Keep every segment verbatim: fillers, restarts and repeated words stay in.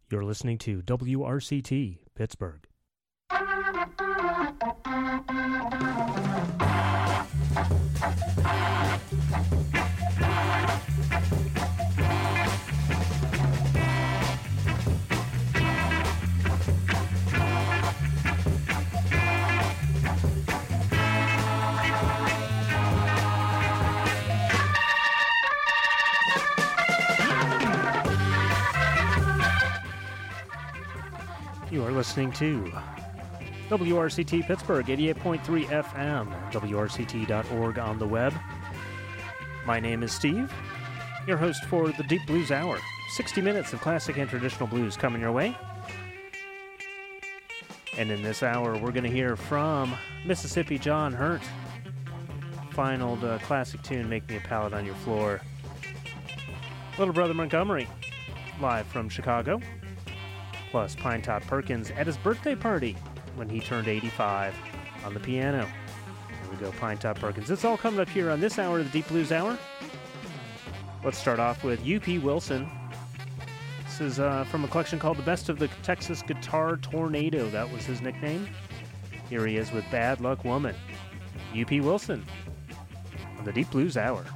You're listening to W R C T, Pittsburgh. You are listening to W R C T Pittsburgh, eighty-eight point three F M, W R C T dot org on the web. My name is Steve, your host for the Deep Blues Hour. sixty minutes of classic and traditional blues coming your way. And in this hour, we're going to hear from Mississippi John Hurt. Final uh, classic tune, Make Me a Pallet on Your Floor. Little Brother Montgomery, live from Chicago. Plus Pine Top Perkins at his birthday party when he turned eighty-five on the piano. Here we go, Pine Top Perkins. It's all coming up here on this hour of the Deep Blues Hour. Let's start off with U P Wilson. This is uh, from a collection called The Best of the Texas Guitar Tornado. That was his nickname. Here he is with Bad Luck Woman. U P Wilson on the Deep Blues Hour.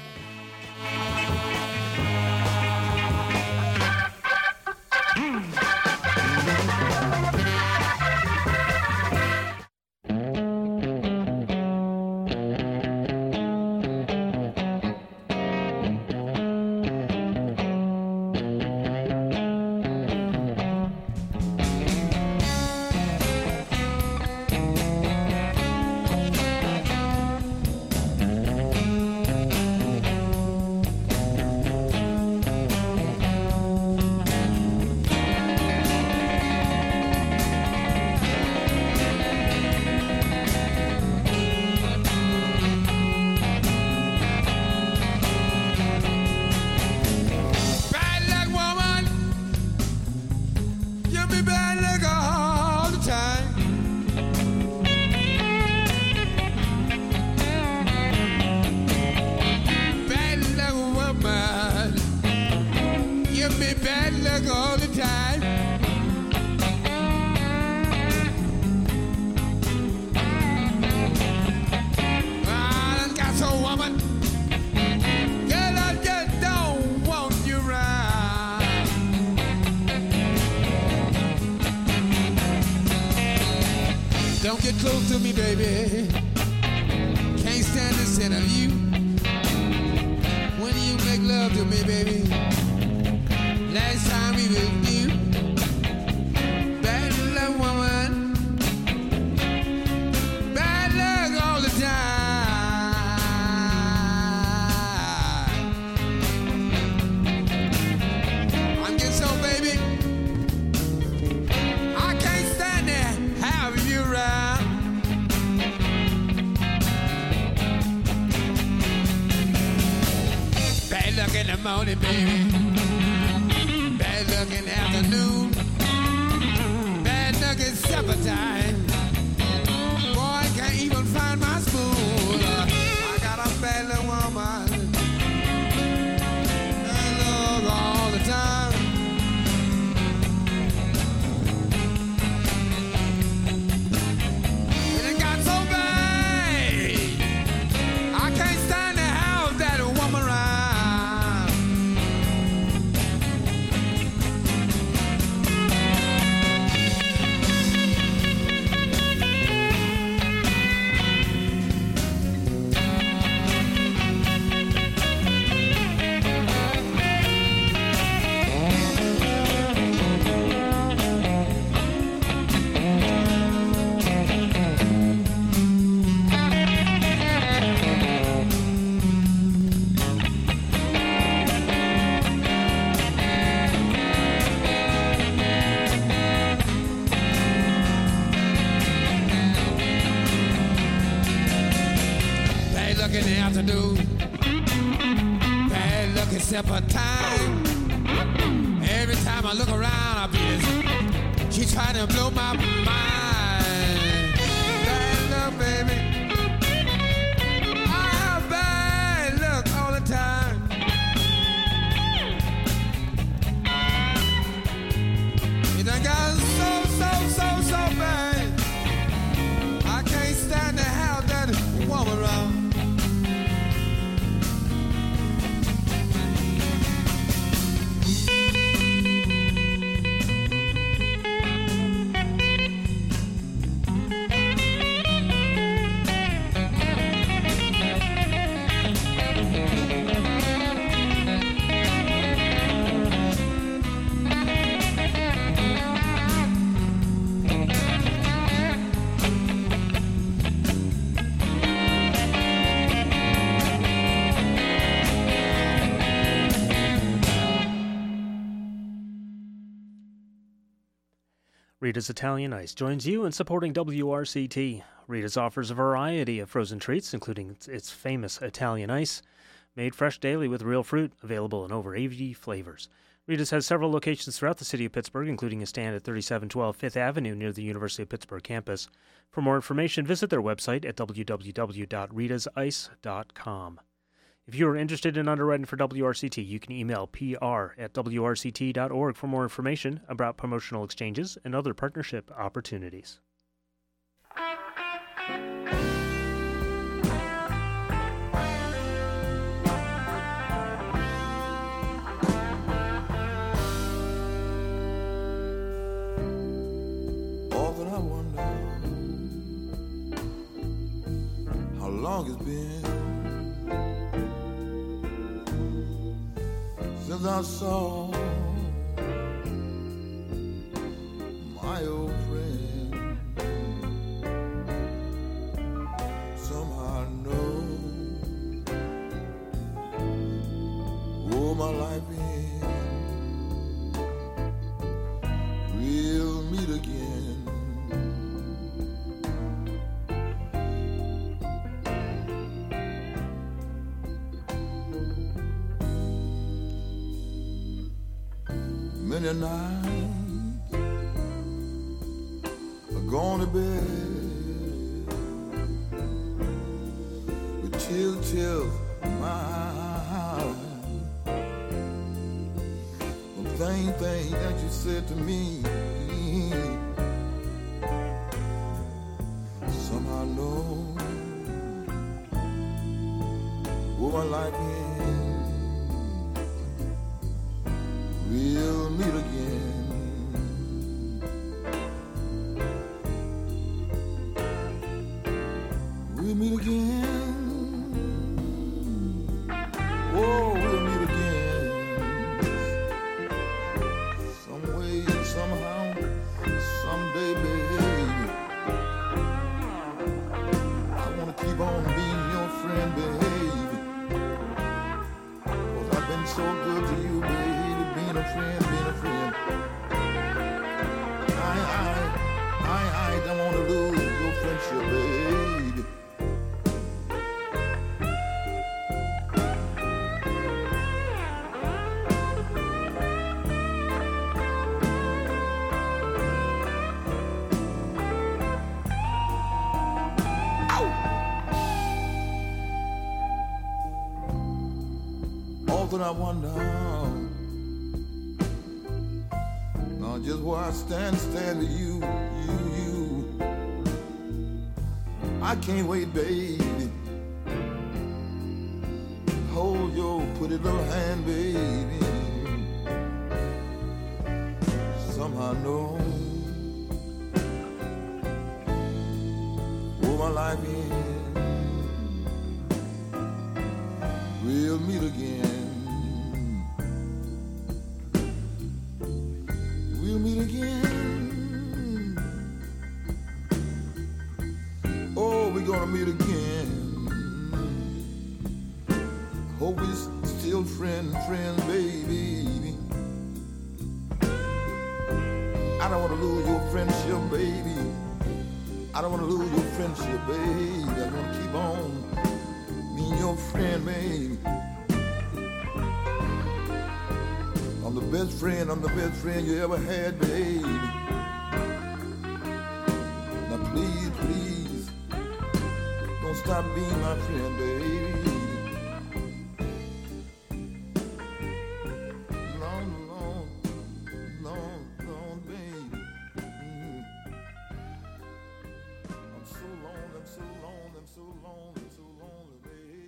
She's trying to blow my mind. Bad luck, baby. I have bad luck all the time. Rita's Italian Ice joins you in supporting W R C T. Rita's offers a variety of frozen treats, including its, its famous Italian Ice, made fresh daily with real fruit, available in over eighty flavors. Rita's has several locations throughout the city of Pittsburgh, including a stand at thirty-seven twelve Fifth Avenue near the University of Pittsburgh campus. For more information, visit their website at w w w dot ritas ice dot com. If you are interested in underwriting for W R C T, you can email p r at w r c t dot org for more information about promotional exchanges and other partnership opportunities. Often I wonder how long it's been since I saw my old friend. Somehow I know, oh, my life in we'll meet again. Many nights are gone to bed with chill, chill mind. The thing, thing that you said to me, somehow I know, oh, my life in we'll meet again. We'll meet again. Oh, we'll meet again. Some way, somehow, someday, baby. I wanna keep on being your friend, baby. 'Cause I've been so good to you, baby. Being a friend, being a friend. I, I, I, I don't want to lose your friendship, baby. Often I wonder just where I stand, stand with you, you, you. I can't wait, baby. Hold your pretty little hand, baby. Somehow I know, oh, my life in we'll meet again. We'll meet again. Oh, we're gonna meet again. Hope we're still friend, friend, baby. I don't wanna lose your friendship, baby. I don't wanna lose your friendship, baby. I wanna keep on being your friend, baby. I'm the best friend, I'm the best friend you ever had, baby. Now please, please, don't stop being my friend, baby. Long, long, long, long, baby. Mm. I'm so lonely, I'm so lonely, I'm so lonely, I'm so lonely, baby.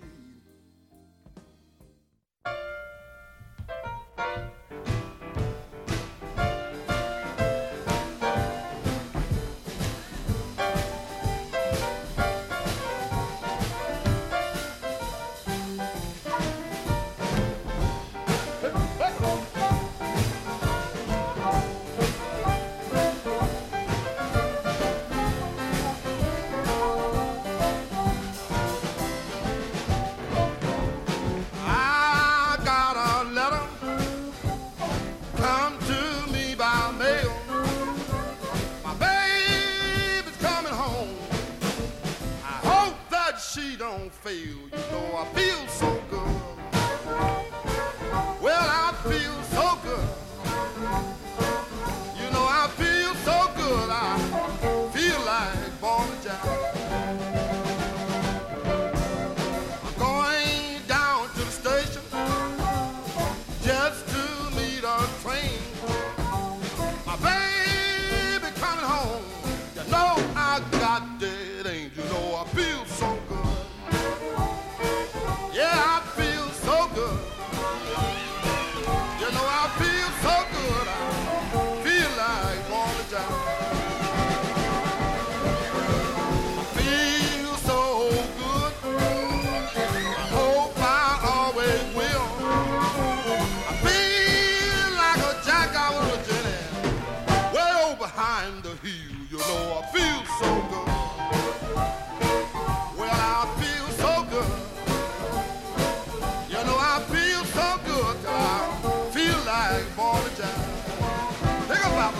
she don't fail. You know I feel so good. Well, I feel so good. You know I feel so good. I feel like born a child. I'm going down to the station just to meet a train. My baby coming home. You know I got that angel. You know I feel so good. Yeah, I feel so good. You know I feel so good. I feel like born a child. I feel so good. I hope I always will. I feel like a jack out of a jenny, way over behind the hill. You know I feel so good. Well, I feel so good. You know I feel so good till I feel like born a child. Think about it.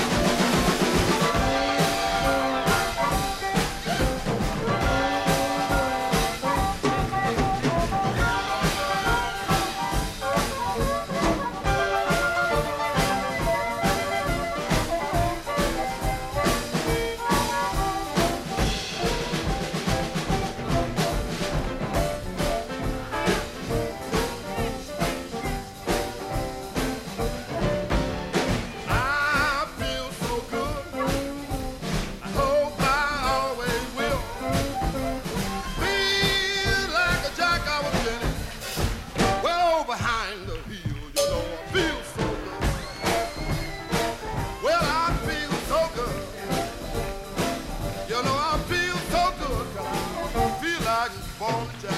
I feel so good. I hope I always will. Feel like a jack I was Jenny, well behind the hill. You know I feel so good. Well, I feel so good. You know I feel so good. I feel like born a child.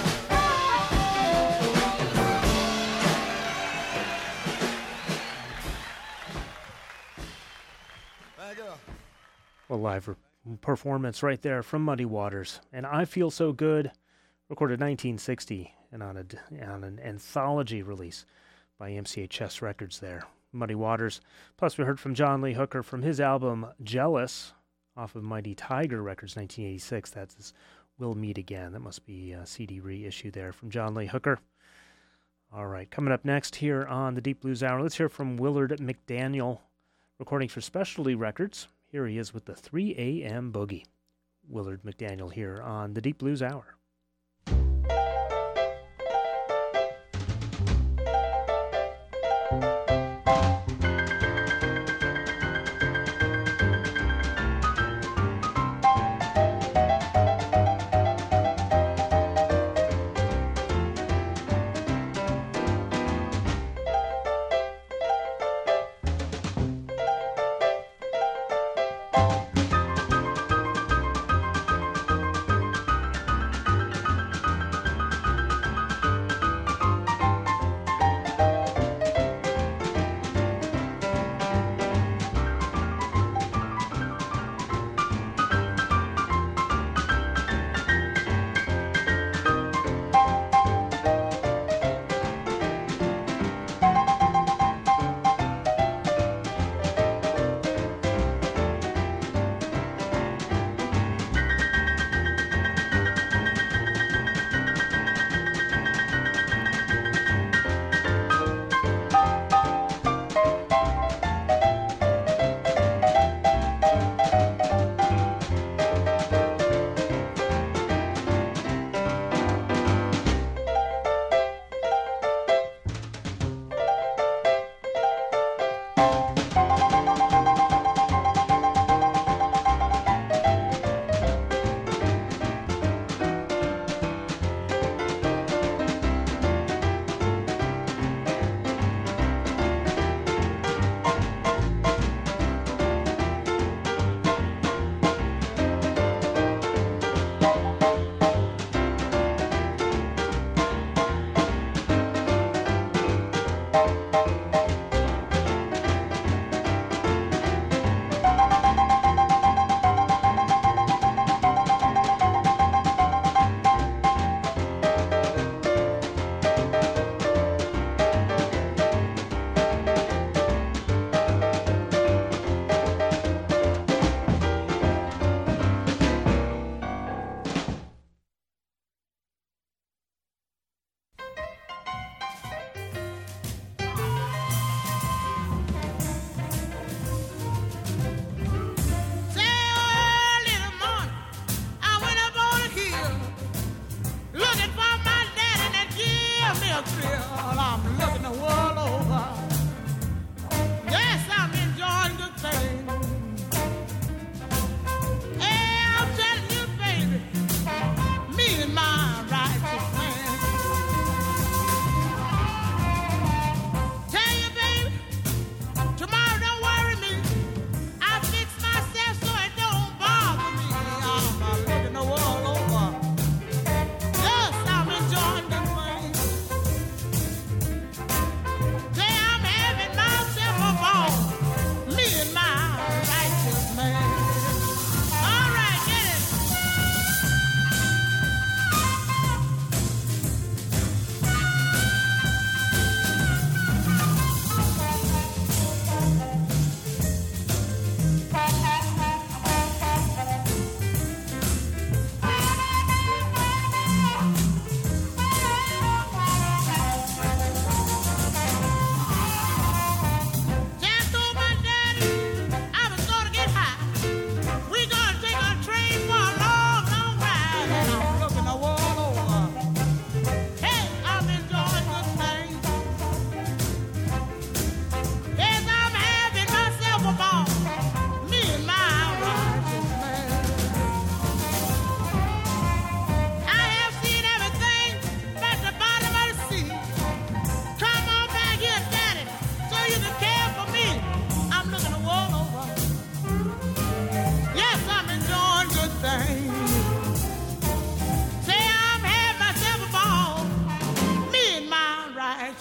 Thank you. Well, live re- performance right there from Muddy Waters. And I Feel So Good, recorded nineteen sixty and on, a, on an anthology release by M C A Chess Records there. Muddy Waters. Plus, we heard from John Lee Hooker from his album Jealous off of Mighty Tiger Records, nineteen eighty-six. That's his We'll Meet Again. That must be a C D reissue there from John Lee Hooker. All right, coming up next here on the Deep Blues Hour, let's hear from Willard McDaniel, recording for Specialty Records. Here he is with the three a.m. Boogie. Willard McDaniel here on the Deep Blues Hour.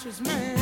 righteous man.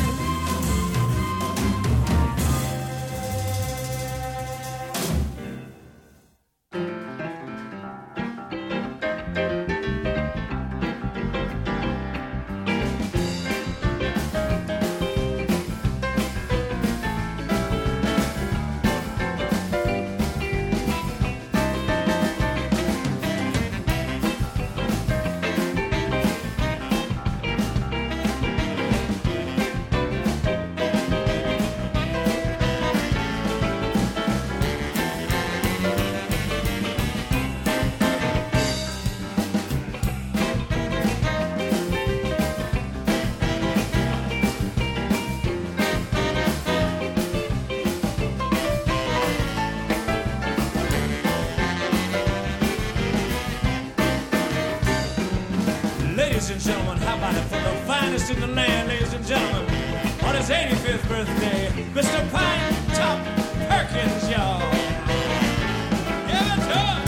Ladies and gentlemen, how about it for the finest in the land, ladies and gentlemen, on his eighty-fifth birthday, Mister Pine Top Perkins, y'all. Give it to him.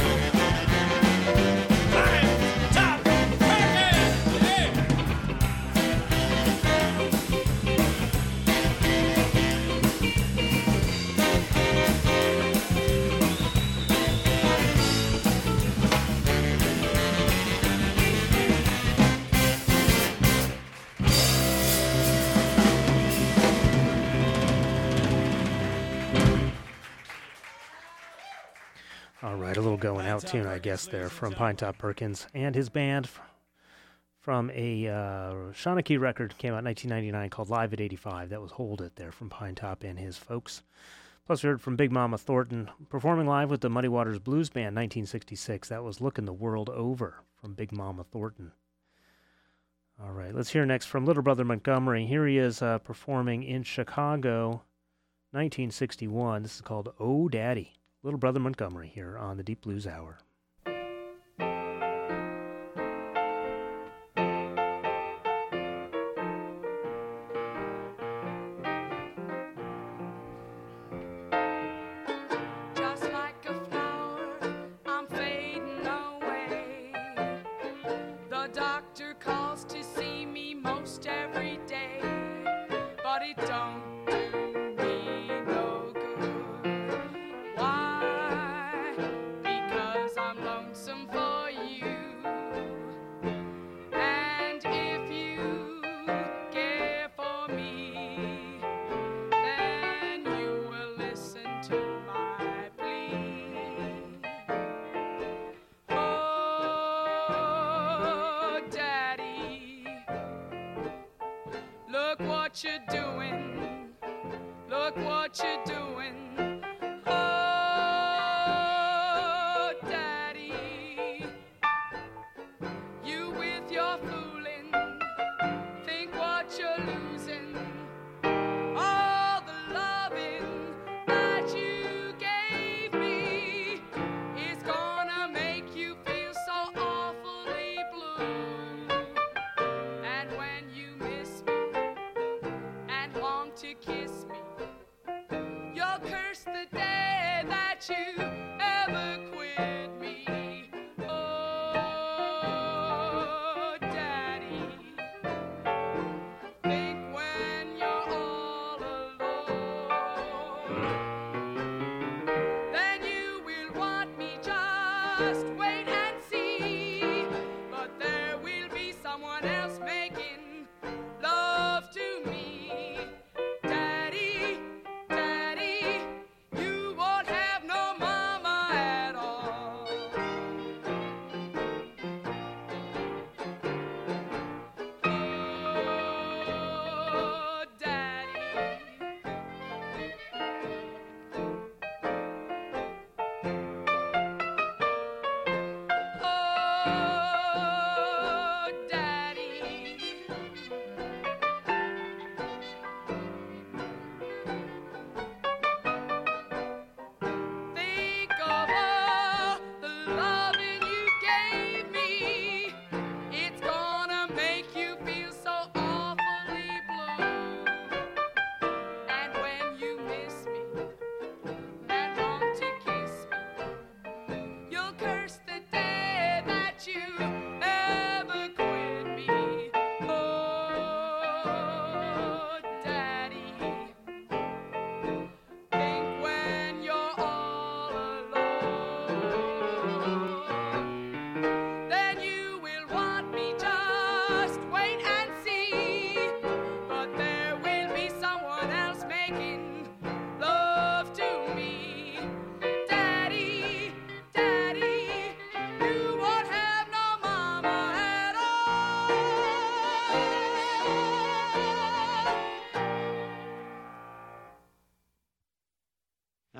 Pine Top Perkins, yeah. All right, a little going out tune, I guess, there from Pine Top Perkins and his band f- from a uh, Shawnee record came out in nineteen ninety-nine called Live at eighty-five. That was Hold It there from Pine Top and his folks. Plus, we heard from Big Mama Thornton performing live with the Muddy Waters Blues Band nineteen sixty-six. That was Looking the World Over from Big Mama Thornton. All right, let's hear next from Little Brother Montgomery. Here he is uh, performing in Chicago, nineteen sixty-one. This is called Oh Daddy. Little Brother Montgomery here on the Deep Blues Hour. Just like a flower, I'm fading away. The doctor calls to see me most every day, but it don't do me no good. Why? Because I'm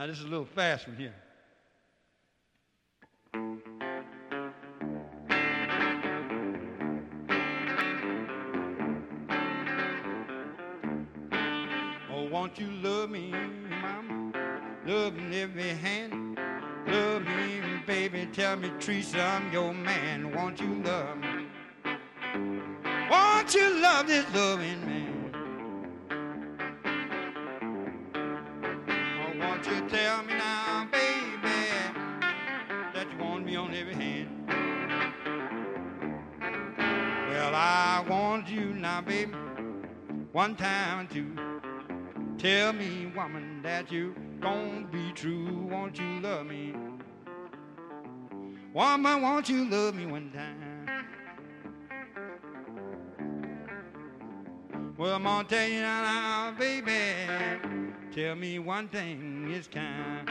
Now, this is a little fast one here. Oh, won't you love me, mama? Love me every hand. Love me, baby. Tell me, Teresa, I'm your man. Won't you love me? Won't you love this loving man? Oh, won't you tell me now, baby, that you want me on every hand? Well, I want you now, baby, one time or two. Tell me, woman, that you gon' be true. Won't you love me? Woman, won't you love me one time? Well, I'm gonna tell you now, baby, tell me one thing this time.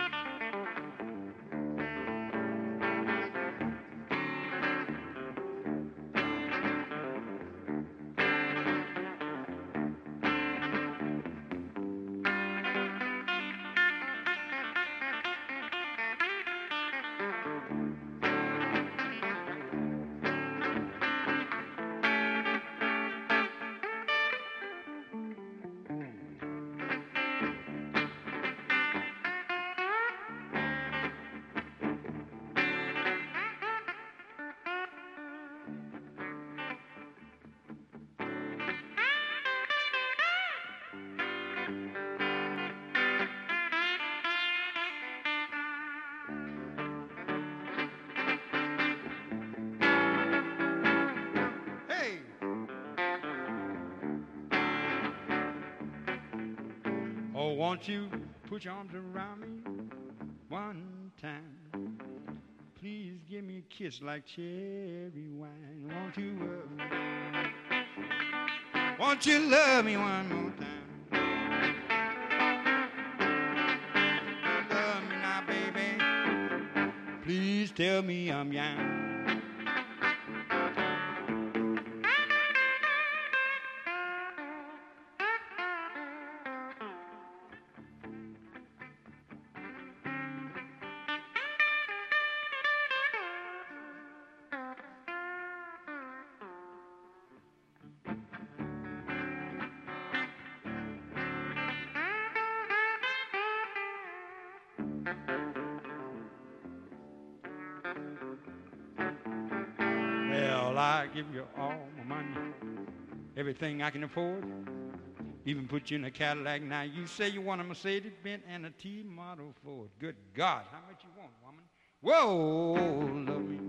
Oh, won't you put your arms around me one time? Please give me a kiss like cherry wine. Won't you, uh, won't you love me one more time? Love me now, baby. Please tell me I'm young. Well, I give you all my money, everything I can afford, even put you in a Cadillac. Now, you say you want a Mercedes-Benz and a T-model Ford. Good God, how much you want, woman? Whoa, love me.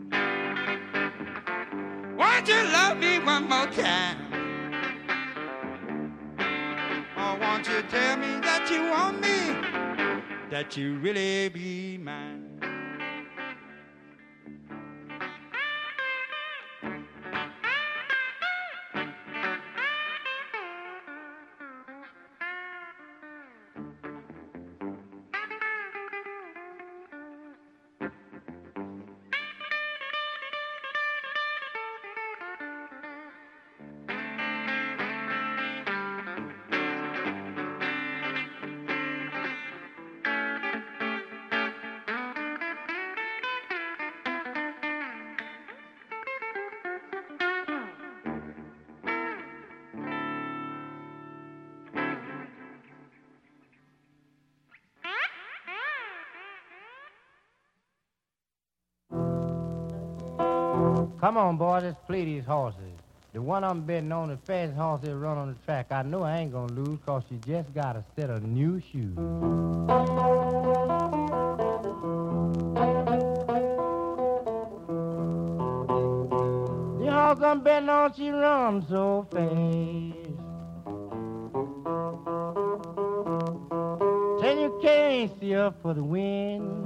Won't you love me one more time? Or won't you tell me that you want me, that you really be mine? Come on, boys, let's play these horses. The one I'm betting on, the fastest horse that run on the track, I know I ain't gonna lose, cause she just got a set of new shoes. The horse I'm betting on, she runs so fast. Till you can't see her for the wind.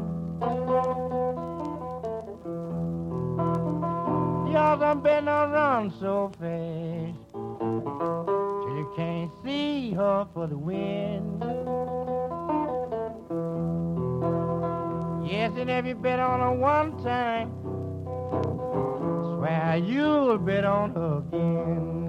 Y'all done been on run so fast till you can't see her for the wind. Yes, and if you bet on her one time, swear you'll bet on her again.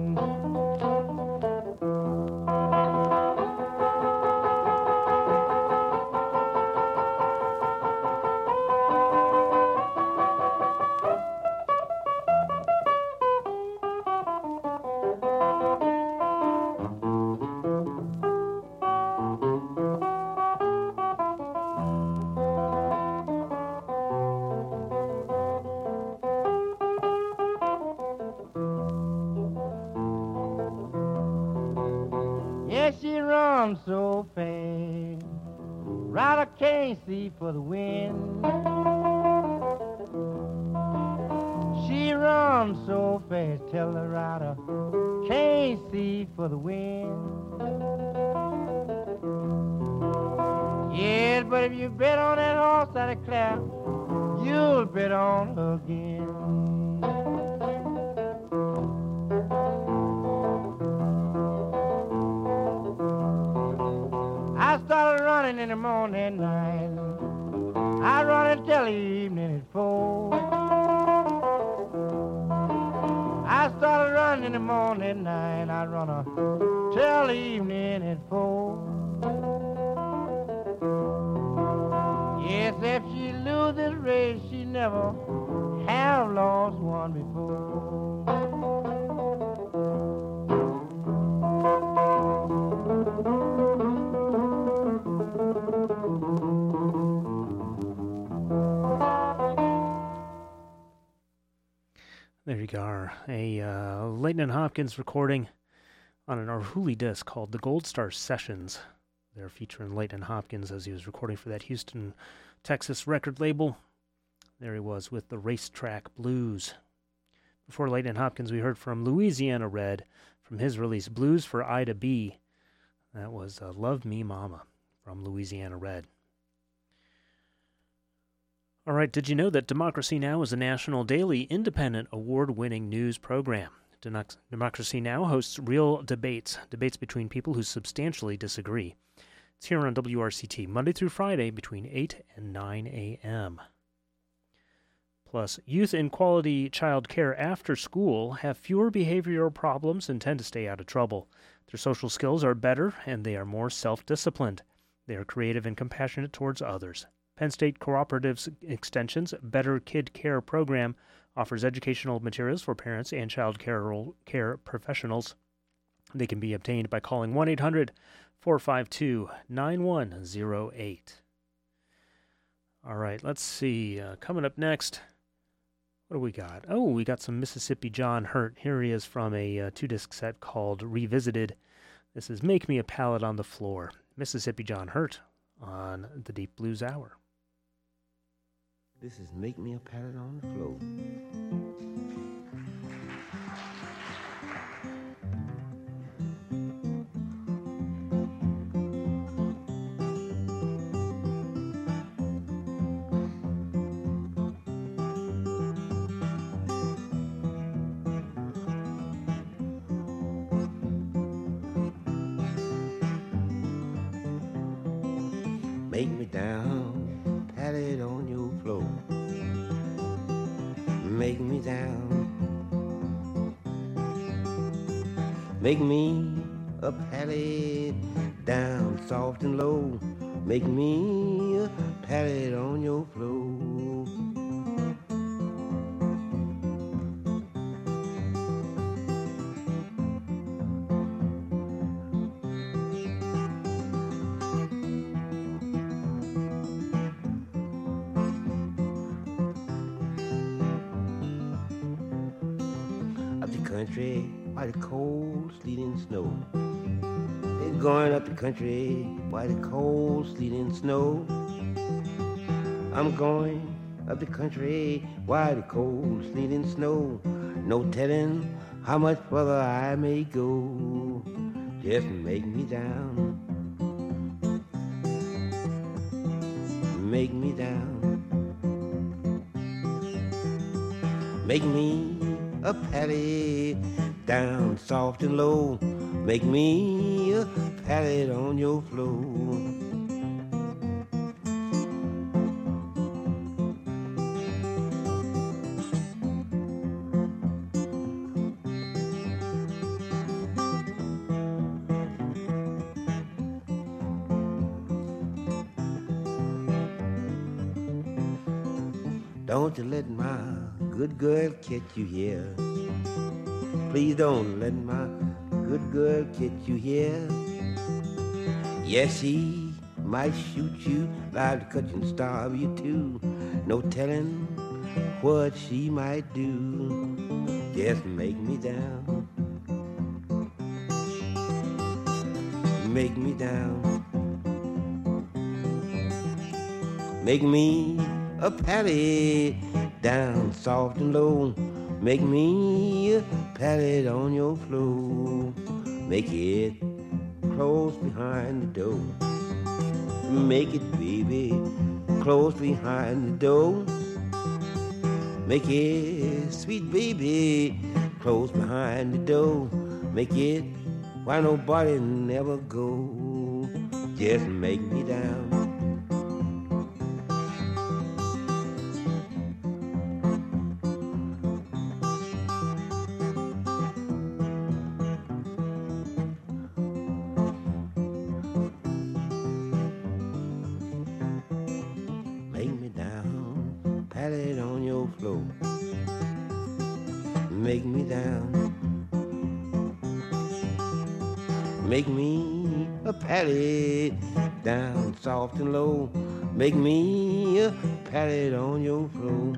runs so fast, rider can't see for the wind. She runs so fast, tell the rider can't see for the wind. Yes, but if you bet on that horse out of Clare, you'll bet on her again. I started running in the morning and night. I run until the evening at four. I started running in the morning and night. I run until the evening at four. Yes, if she lose this race, she never have lost one before. There you go. A uh, Leighton and Hopkins recording on an Arhoolie disc called The Gold Star Sessions. They're featuring Leighton and Hopkins as he was recording for that Houston, Texas record label. There he was with the Racetrack Blues. Before Leighton and Hopkins, we heard from Louisiana Red from his release Blues for Ida B. That was uh, Love Me Mama from Louisiana Red. All right, did you know that Democracy Now! Is a national daily independent award-winning news program? Democracy Now! Hosts real debates, debates between people who substantially disagree. It's here on W R C T, Monday through Friday between eight and nine a.m. Plus, youth in quality child care after school have fewer behavioral problems and tend to stay out of trouble. Their social skills are better, and they are more self-disciplined. They are creative and compassionate towards others. Penn State Cooperative's Extension's Better Kid Care program offers educational materials for parents and child care, care professionals. They can be obtained by calling one eight hundred, four five two, nine one zero eight. All right, let's see. Uh, coming up next, what do we got? Oh, we got some Mississippi John Hurt. Here he is from a uh, two-disc set called Revisited. This is Make Me a Pallet on the Floor. Mississippi John Hurt on the Deep Blues Hour. This is Make Me a Pallet on the Floor. Make me down, pat it on your floor. Make me down. Make me a pallet down, soft and low. Make me a pallet on your floor. Country by the cold, sleet and snow. They're going up the country by the cold, sleet and snow. I'm going up the country by the cold, sleet and snow. No telling how much further I may go. Just make me down. Make me down. Make me a pallet down, soft and low. Make me a pallet on your floor. Don't you let my good girl catch you here. Please don't let my good girl catch you here. Yes, she might shoot you, live to cut you and starve you too. No telling what she might do. Just make me down. make me down. Make me a patty down soft and low. Make me a patty on your floor. Make it close behind the door. Make it, baby, close behind the door. Make it, sweet baby, close behind the door. Make it why nobody never go. Just make me down. Make me down, pat it on your floor. Make me down. Make me a patty down soft and low. Make me a patty on your floor.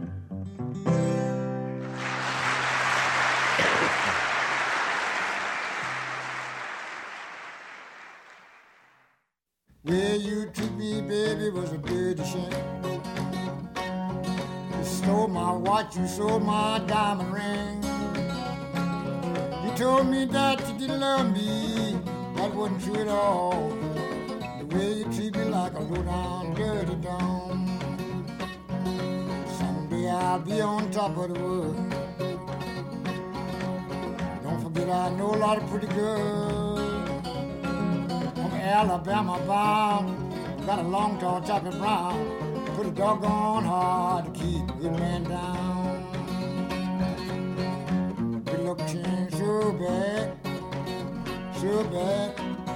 Where you treat me, baby, was a dirty shame. You stole my watch, you sold my diamond ring. You told me that you didn't love me. That wasn't true at all. The way you treat me like a low-down, dirty dog. Someday I'll be on top of the world. Don't forget I know a lot of pretty girls. From Alabama bound, got a long, tall, chocolate brown. Pretty doggone hard to keep a good man down. Good luck change so bad. Sure bad,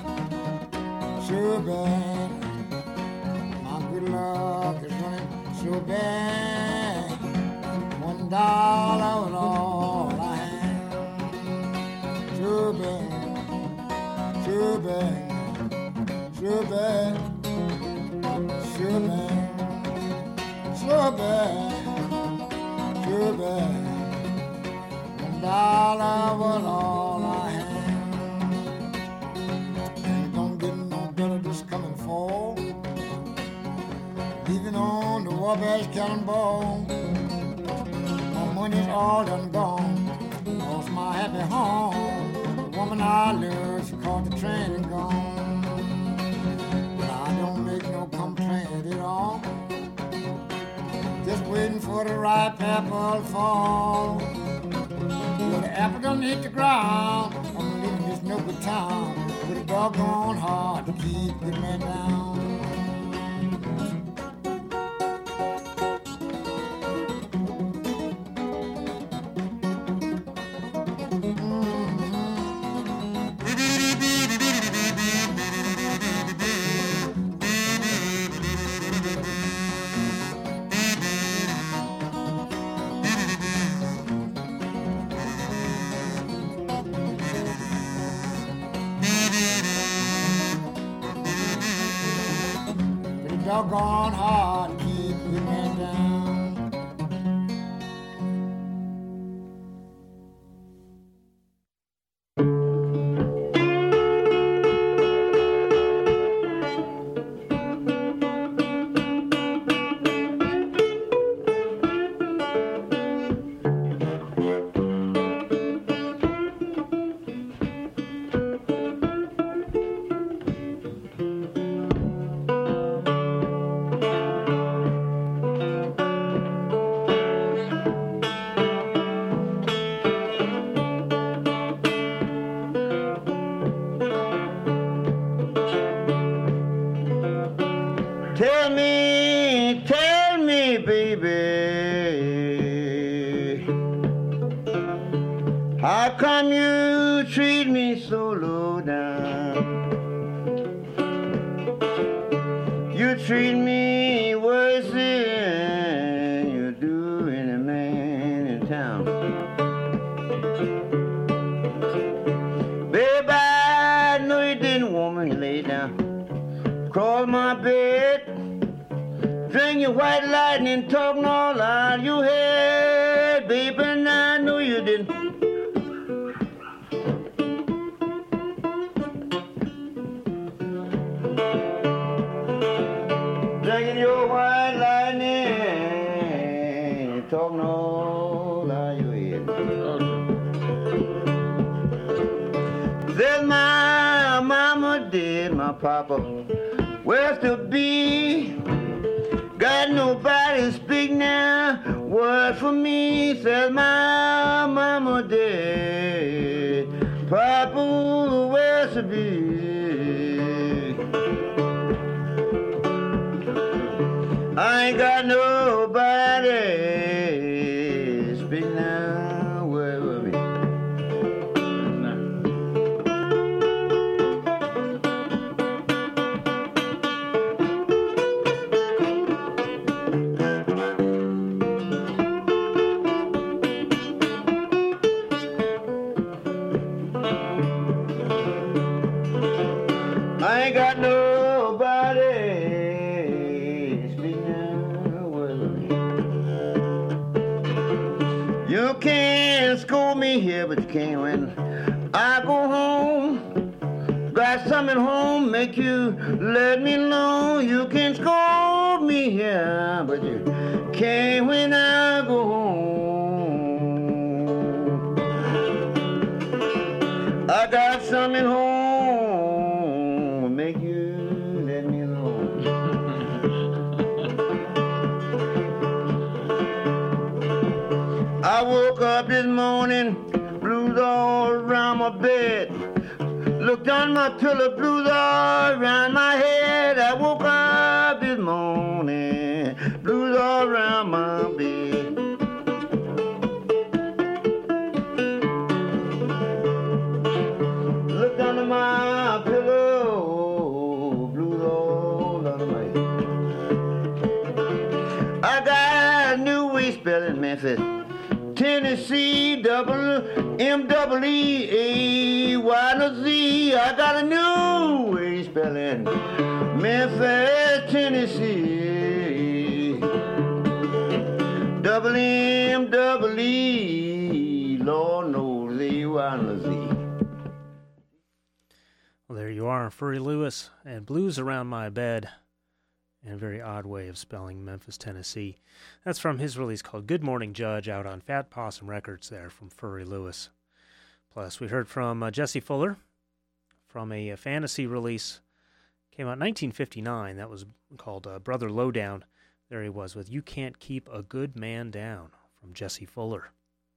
sure bad. My good luck is running so bad. One dollar was all I had. Sure bad, sure bad, sure bad, sure bad, sure bad, sure bad. One dollar was all I had. Coming fall, leaving on the Wabash Cannonball. My money's all done gone, lost my happy home. The woman I love, she caught the train and gone. But I don't make no complaint at all, just waiting for the ripe apple to fall. When the apple done hit the ground, I'm leaving this no good town. Pretty doggone hard to keep good man down. Doggone hard to keep the man down. Tell me, tell me, baby, how come you treat me so low down? You treat me worse than you do any man in town. Baby, I know you didn't want me to lay down. Crawl my bed, drink your white lightning, talking all out your head, baby, and I know you didn't. papa where's to be. Got nobody to speak now. Word for me, says my mama dead. Papa, where's to be? I ain't got nobody to speak now. Word for me. I ain't got nobody to speak now. Word for me. You can't scold me here, but you can when I go home. Got something at home, make you let me know. You can scold me here, but you can't when I go home. I got something at home, make you let me know. I woke up this morning, blues all around my bed. Looked on my pillow, blues all around my head. I woke up this morning, blues all around my bed. Looked under my pillow, blues all under my head. I got a new way spelling Memphis, Tennessee, double M double E A Y to Z. I got a new way spelling Memphis, Tennessee, double M double E, Lord knows A Y to Z. Well, there you are, Furry Lewis and Blues Around My Bed. And a very odd way of spelling Memphis, Tennessee. That's from his release called Good Morning Judge, out on Fat Possum Records there from Furry Lewis. Plus, we heard from uh, Jesse Fuller from a, a fantasy release. Came out in nineteen fifty-nine. That was called uh, Brother Lowdown. There he was with You Can't Keep a Good Man Down from Jesse Fuller.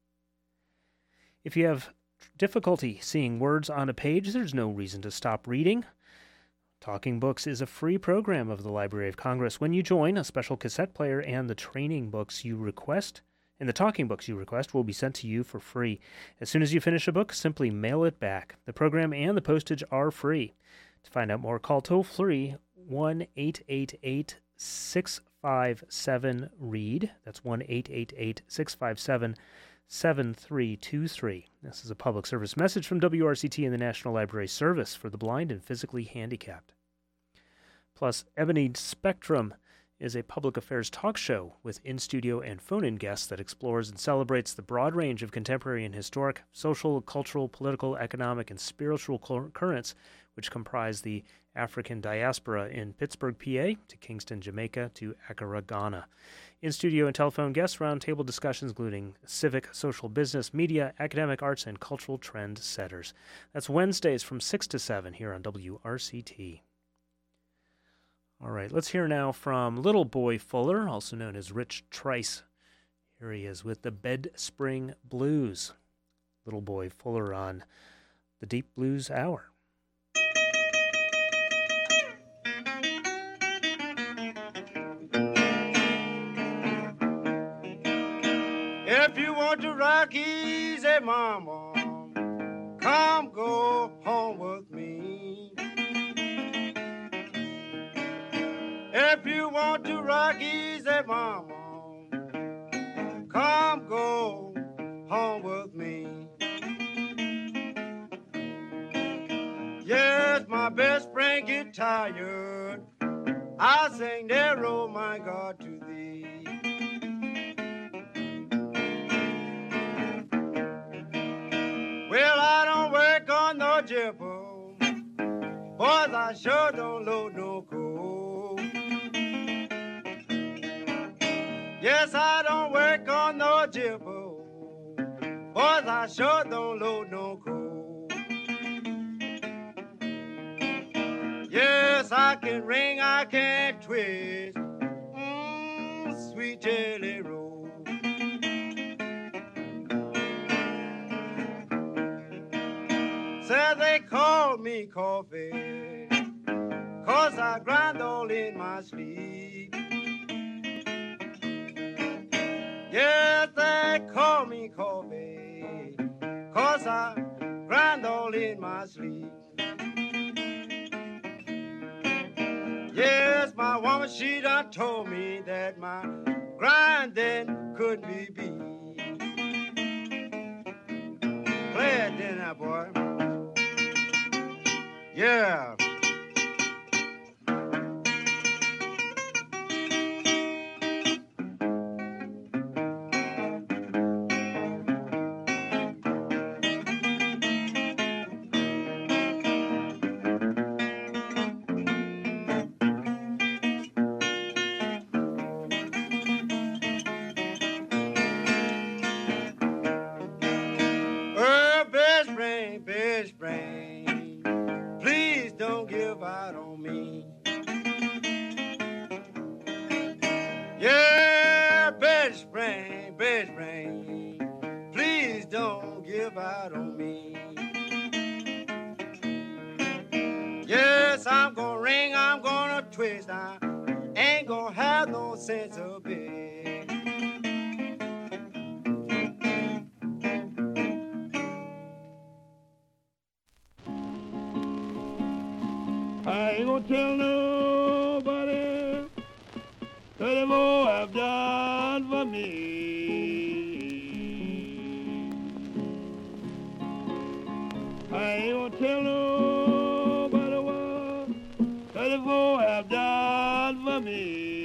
If you have difficulty seeing words on a page, there's no reason to stop reading. Talking Books is a free program of the Library of Congress. When you join, a special cassette player and the training books you request, and the talking books you request will be sent to you for free. As soon as you finish a book, simply mail it back. The program and the postage are free. To find out more, call toll-free one eight eight eight, six five seven, READ. That's one eight eight eight, six five seven, seven three two three. This is a public service message from W R C T and the National Library Service for the blind and physically handicapped. Plus, Ebony Spectrum is a public affairs talk show with in-studio and phone-in guests that explores and celebrates the broad range of contemporary and historic, social, cultural, political, economic, and spiritual currents which comprise the African diaspora in Pittsburgh, P A, to Kingston, Jamaica, to Accra, Ghana. In-studio and telephone guests, roundtable discussions including civic, social, business, media, academic, arts, and cultural trend setters. That's Wednesdays from six to seven here on W R C T. All right, let's hear now from Little Boy Fuller, also known as Rich Trice. Here he is with the Bed Spring Blues. Little Boy Fuller on the Deep Blues Hour. If you want to rock easy, mama, come go home with me. If you want to rock easy, mama, come go home with me. Yes, my best friend get tired. I sing there, oh my God, to thee. Well, I don't work on no jibble, boys, I sure don't load no coal. Yes, I don't work on no jibble, boys, I sure don't load no coal. Yes, I can ring, I can twist. Mmm, sweet jelly roll. Said they call me coffee, 'cause I grind all in my sleep. Yes, they call me coffee, 'cause I grind all in my sleep. Yes, my woman, she done told me that my grinding couldn't be beat. Play it then, now, boy. Yeah. I ain't gonna tell nobody that they all have done for me. I ain't gonna tell nobody what that they all have done for me.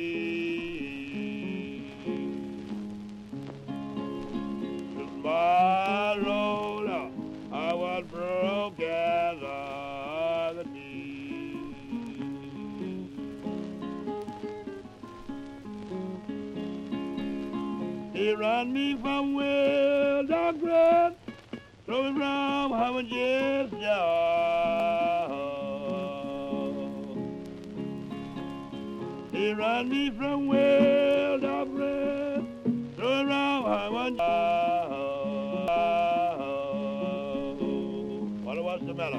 With my roller, I was broke as a knee. He ran me from Will Dogwood, throw me from Howard's job. He ran me from Will Dogwood, throw me from Howard's job. What was the matter?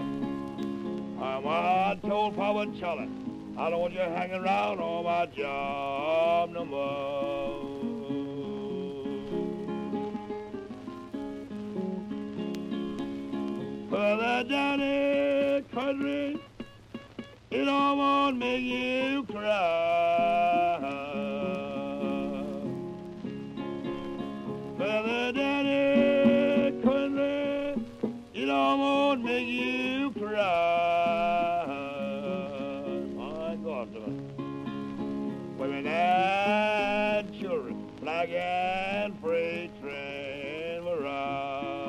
I told Papa and Charlie, I don't want you hanging around on my job no more. Further down the country, it all won't make you cry. Further down the country, it all won't make you cry. My God, women and children, flag and freight train were out.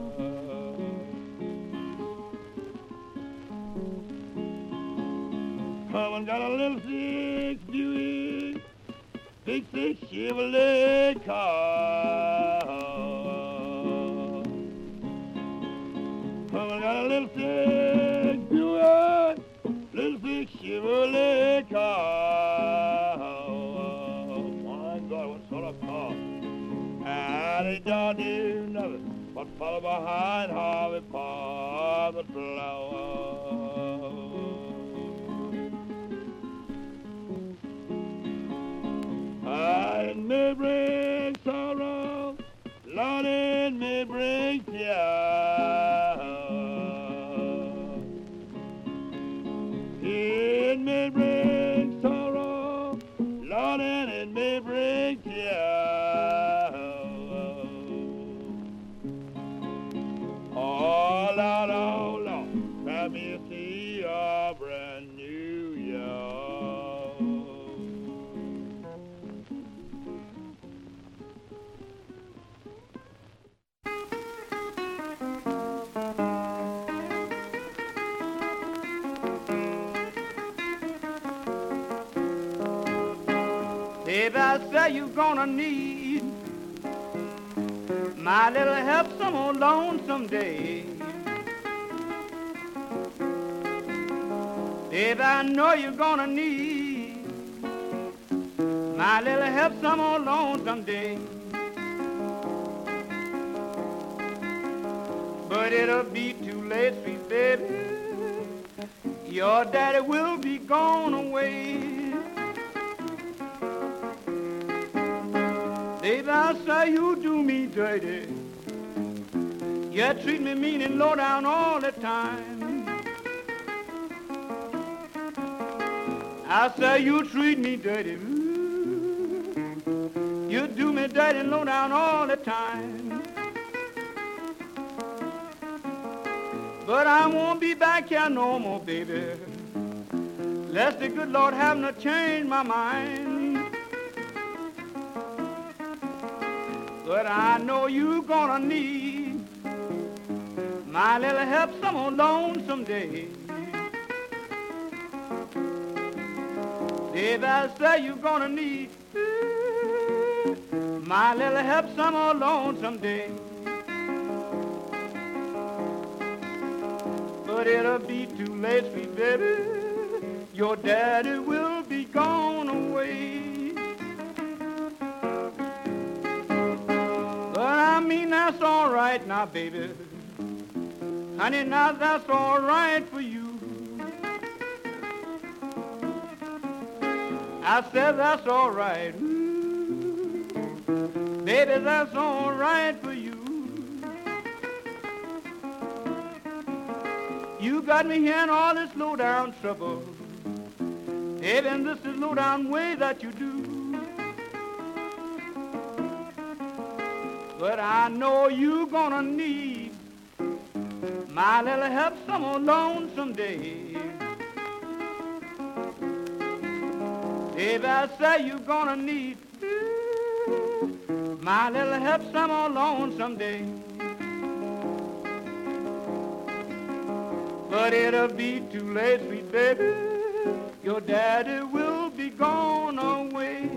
Someone got a little six Buick, big six Chevrolet car. Someone got a little six Buick, little six Chevrolet car. My God, what sort of car? And they don't do nothing but follow behind Harvey Park the flower. I may bring sorrow, Lord, it may bring tears. It may bring sorrow, Lord, and it may bring tears. Oh, Lord, oh, Lord, let me see a brand new year. Baby, I say you're gonna need my little help some old lonesome day. Baby, I know you're gonna need my little help some more alone someday. But it'll be too late, sweet baby. Your daddy will be gone away. Baby, I say you do me dirty. You treat me mean and low down all the time. I say you treat me dirty. You do me dirty and low down all the time. But I won't be back here no more, baby, lest the good Lord have not changed my mind. But I know you gonna need my little help some more lonesome day. Baby, I say you gonna need my little help some more lonesome day. But it'll be too late, sweet baby. Your daddy will be gone away. But I mean, that's all right now, baby. Honey, now that's all right for you. I said that's all right. Ooh, baby, that's all right for you. You got me here in all this low-down trouble. Baby, and this is low-down way that you do. But I know you gonna need my little help some more lonesome day. Baby, I say you gonna need my little help some more lonesome day. But it'll be too late, sweet baby. Your daddy will be gone away.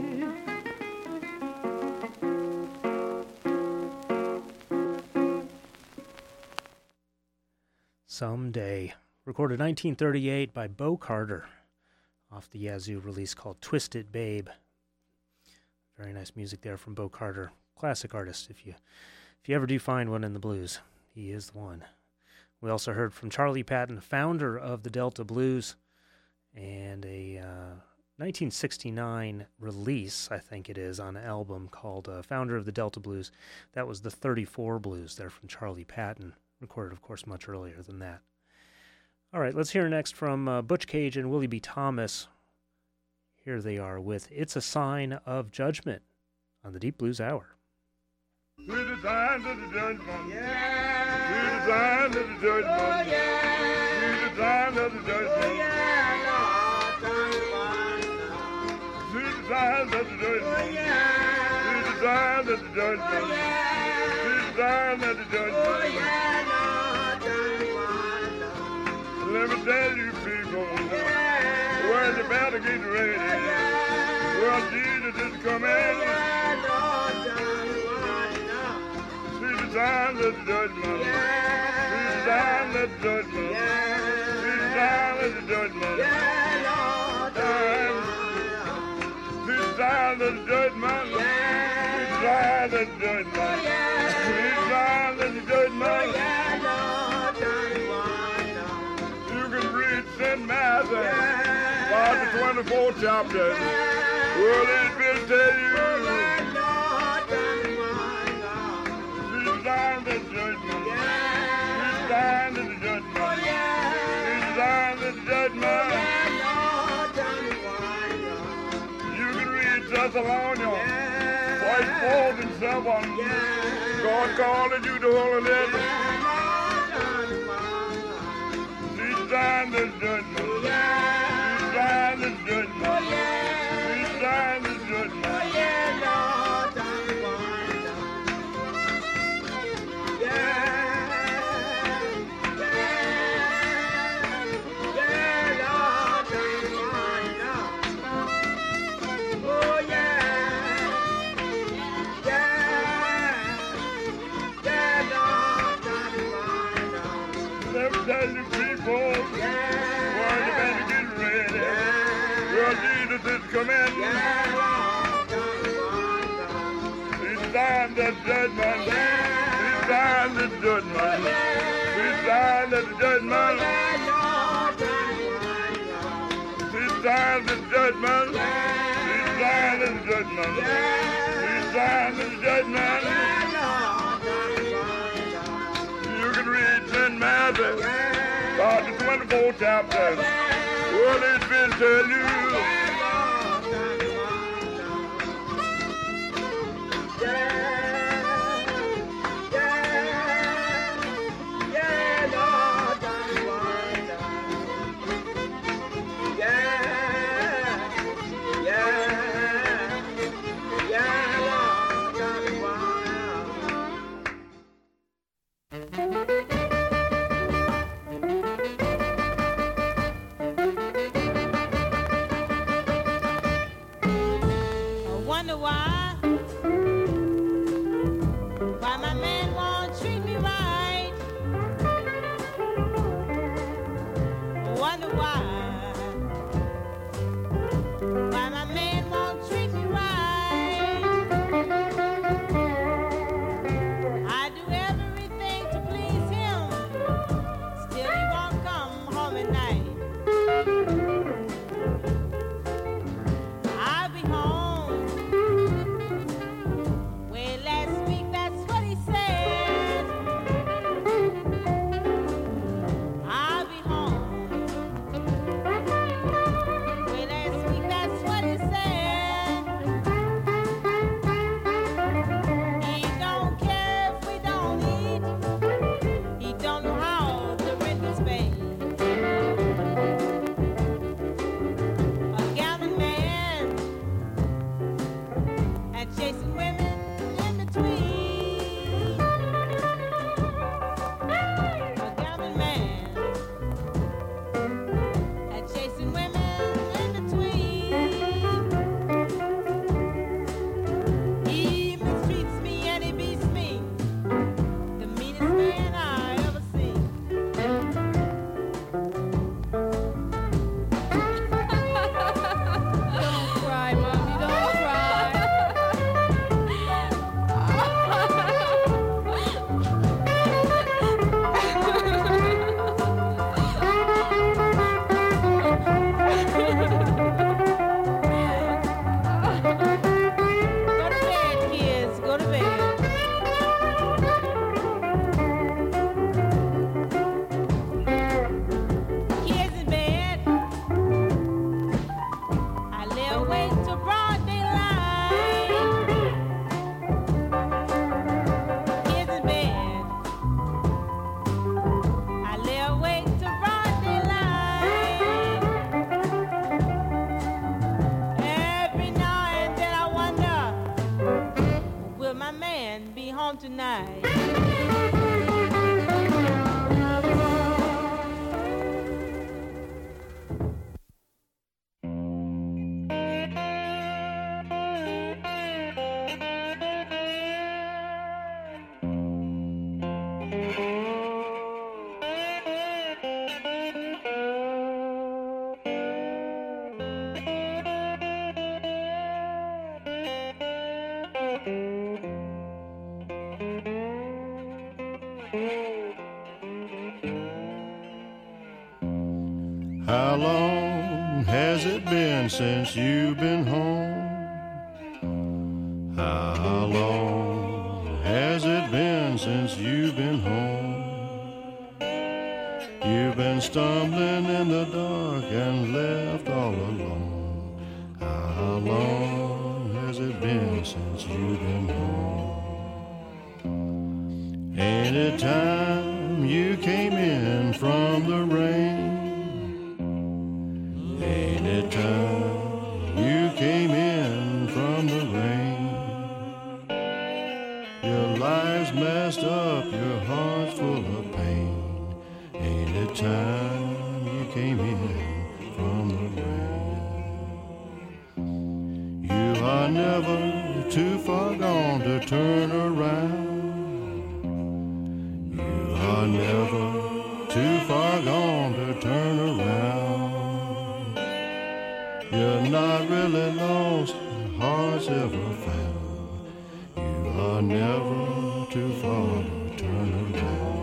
Someday. Recorded nineteen thirty-eight by Bo Carter off the Yazoo release called Twisted Babe. Very nice music there from Bo Carter. Classic artist. If you if you ever do find one in the blues, he is the one. We also heard from Charlie Patton, founder of the Delta Blues, and a uh, nineteen sixty-nine release, I think it is, on an album called uh, Founder of the Delta Blues. That was the thirty-four Blues there from Charlie Patton, recorded, of course, much earlier than that. All right, let's hear next from uh, Butch Cage and Willie B. Thomas. Here they are with It's a Sign of Judgment on the Deep Blues Hour. To the sign of the judgment. Yeah. To the sign of the judgment. Oh, yeah. To the sign of the judgment. Oh, yeah. To the sign of the judgment. Oh, yeah. To the sign of the judgment. Oh, yeah. To the sign of the judgment. Oh, yeah. Let me tell you people, yeah. Where the battle gets ready, oh, yeah. Well, Jesus is coming. Oh, yeah. Sign of judgment. Yeah. Sign of judgment. Yeah. Sign of judgment. Yeah, Lord. Sign of judgment. Yeah. Sign of judgment. Yeah. Sign of judgment. Yeah, Lord. You can read Saint Matthew, yeah. About the twenty-fourth chapter. Yeah. Well, it will tell you. Sign of judgment. Yeah. Sign of judgment. Oh, yeah. Sign of judgment. Yeah, Lord, you can read Thessalonians, yeah. White four and seven. Yeah. God calling you to holiness. Yeah, Lord, sign of judgment. Yeah. Sign of judgment. Oh, yeah. Sign of judgment. Oh, yeah, Lord. Yeah. gentlemen. It's time the judgment. It's time the judgment. It's time the judgment. It's time the judgment. It's time the judgment. It's time the judgment. You can read Saint Matthew, about the twenty-fourth chapter. Well, it's been tell you. How long has it been since you've been home? How long has it been since you've been home? You've been stumbling in the dark and left all alone. How long has it been since you've been home? Anytime you came in from the rain, anytime you came in from the rain, your life's messed up, your heart's full of pain. Anytime you came in from the rain, you are never too far gone to turn around. You are never too far gone to turn around. You're not really lost, hearts ever found. You are never too far to turn around.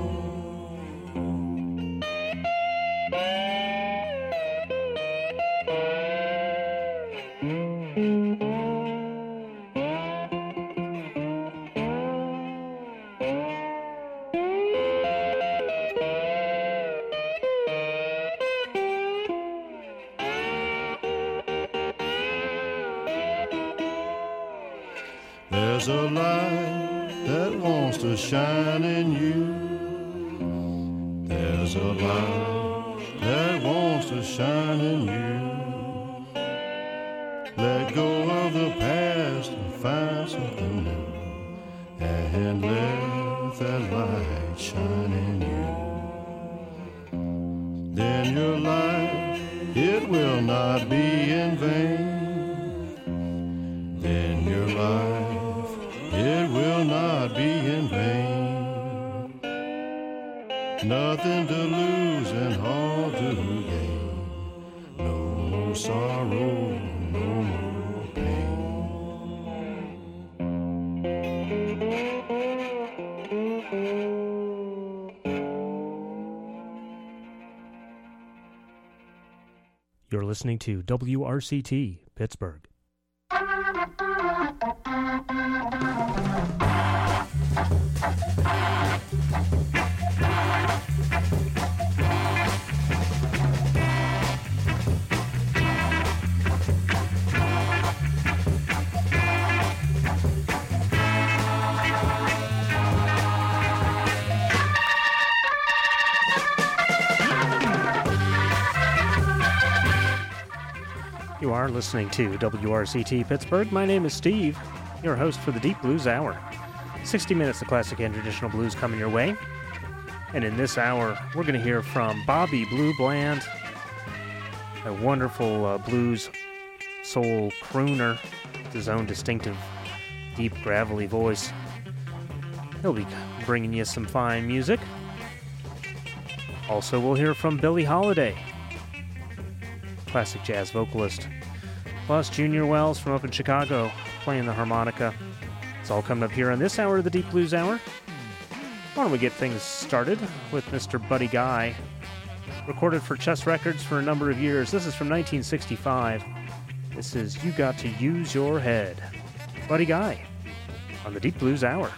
There's a light that wants to shine in you. There's a light that wants to shine in you. Let go of the past and find something new, and let that light shine in you. Then your life, it will not be in vain. Then your life, it will not be in vain. Nothing to lose and all to gain. No more sorrow, no more pain. You're listening to W R C T, Pittsburgh. You are listening to W R C T Pittsburgh. My name is Steve, your host for the Deep Blues Hour. sixty minutes of classic and traditional blues coming your way. And in this hour, we're going to hear from Bobby Blue Bland, a wonderful uh, blues soul crooner with his own distinctive, deep, gravelly voice. He'll be bringing you some fine music. Also, we'll hear from Billie Holiday, classic jazz vocalist, plus Junior Wells from up in Chicago playing the harmonica. It's all coming up here on this hour of the Deep Blues Hour. Why don't we get things started with Mister Buddy Guy, recorded for Chess Records for a number of years. This is from nineteen sixty-five. This is You Got to Use Your Head. Buddy Guy on the Deep Blues Hour.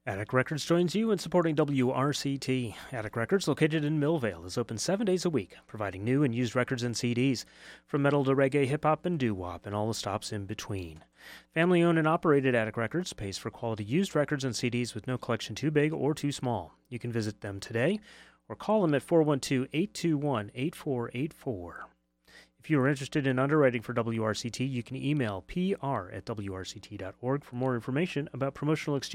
Attic Records joins you in supporting W R C T. Attic Records, located in Millvale, is open seven days a week, providing new and used records and C Ds, from metal to reggae, hip-hop, and doo-wop, and all the stops in between. Family-owned and operated Attic Records pays for quality used records and C Ds with no collection too big or too small. You can visit them today or call them at four one two, eight two one, eight four eight four. If you are interested in underwriting for W R C T, you can email P R at W R C T dot org for more information about promotional exchange